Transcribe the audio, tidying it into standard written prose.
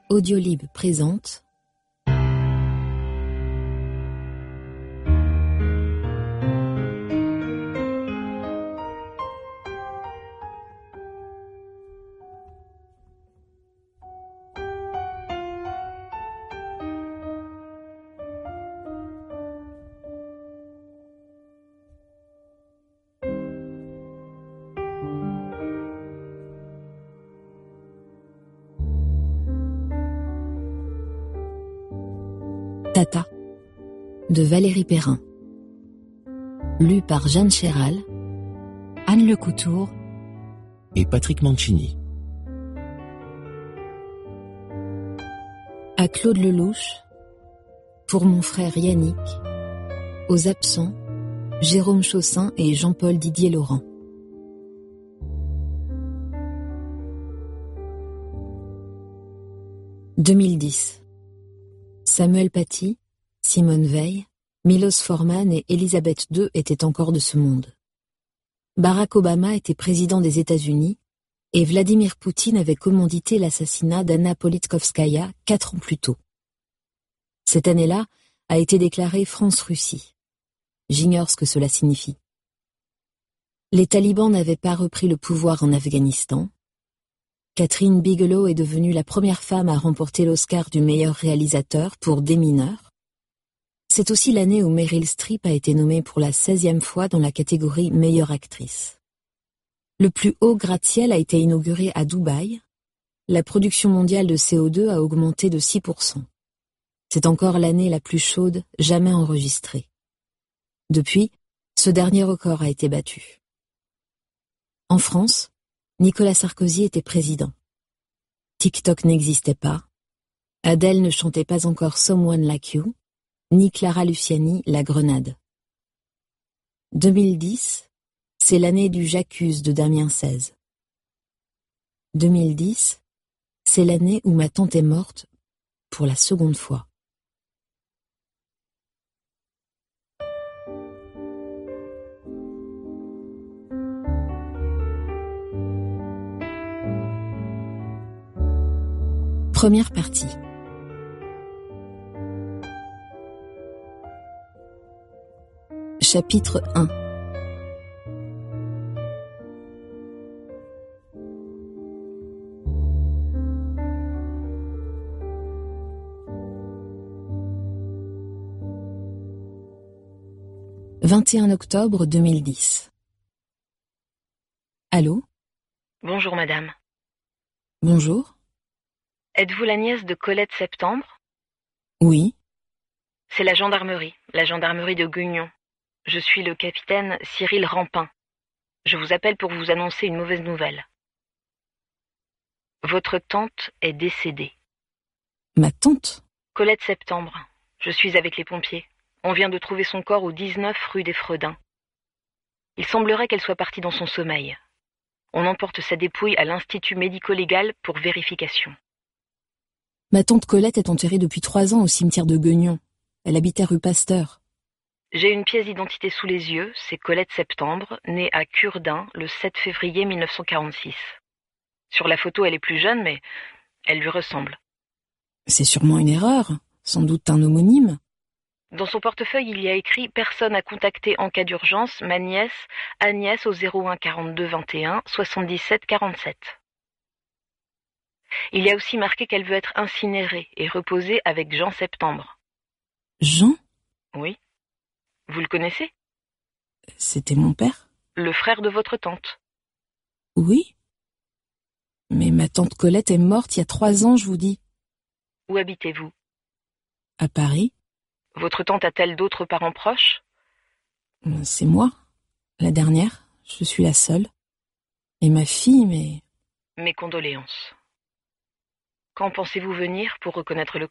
Audiolib présente Tata de Valérie Perrin. Lu par Jeanne Chéral, Anne Lecoutour et Patrick Mancini. À Claude Lelouch, pour mon frère Yannick, aux absents, Jérôme Chaussin et Jean-Paul Didier Laurent. « 2010. Samuel Paty, Simone Veil, Miloš Forman et Elisabeth II étaient encore de ce monde. Barack Obama était président des États-Unis et Vladimir Poutine avait commandité l'assassinat d'Anna Politkovskaya 4 ans plus tôt. Cette année-là a été déclarée France-Russie. J'ignore ce que cela signifie. Les talibans n'avaient pas repris le pouvoir en Afghanistan. Catherine Bigelow est devenue la première femme à remporter l'Oscar du meilleur réalisateur pour Des mineurs. C'est aussi l'année où Meryl Streep a été nommée pour la 16e fois dans la catégorie meilleure actrice. Le plus haut gratte-ciel a été inauguré à Dubaï. La production mondiale de CO2 a augmenté de 6%. C'est encore l'année la plus chaude jamais enregistrée. Depuis, ce dernier record a été battu. En France, Nicolas Sarkozy était président. TikTok n'existait pas. Adèle ne chantait pas encore Someone Like You, ni Clara Luciani La Grenade. 2010, c'est l'année du J'accuse de Damien XVI. 2010, c'est l'année où ma tante est morte pour la seconde fois. Première partie. Chapitre 1. « 21 octobre 2010. Allô ? Bonjour madame. Bonjour. Êtes-vous la nièce de Colette Septembre ? Oui. C'est la gendarmerie de Guignon. Je suis le capitaine Cyril Rampin. Je vous appelle pour vous annoncer une mauvaise nouvelle. Votre tante est décédée. Ma tante ? Colette Septembre. Je suis avec les pompiers. On vient de trouver son corps au 19 rue des Fredins. Il semblerait qu'elle soit partie dans son sommeil. On emporte sa dépouille à l'Institut médico-légal pour vérification. Ma tante Colette est enterrée depuis 3 ans au cimetière de Guignon. Elle habitait rue Pasteur. J'ai une pièce d'identité sous les yeux, c'est Colette Septembre, née à Curdin le 7 février 1946. Sur la photo, elle est plus jeune, mais elle lui ressemble. C'est sûrement une erreur, sans doute un homonyme. Dans son portefeuille, il y a écrit « Personne à contacter en cas d'urgence, ma nièce, Agnès au 01 42 21 77 47 ». Il y a aussi marqué qu'elle veut être incinérée et reposer avec Jean Septembre. Jean ? Oui. Vous le connaissez ? C'était mon père ? Le frère de votre tante. Oui. Mais ma tante Colette est morte il y a 3 ans, je vous dis. Où habitez-vous ? À Paris. Votre tante a-t-elle d'autres parents proches ? C'est moi, la dernière. Je suis la seule. Et ma fille, mais... Mes condoléances. Quand pensez-vous venir pour reconnaître le corps ?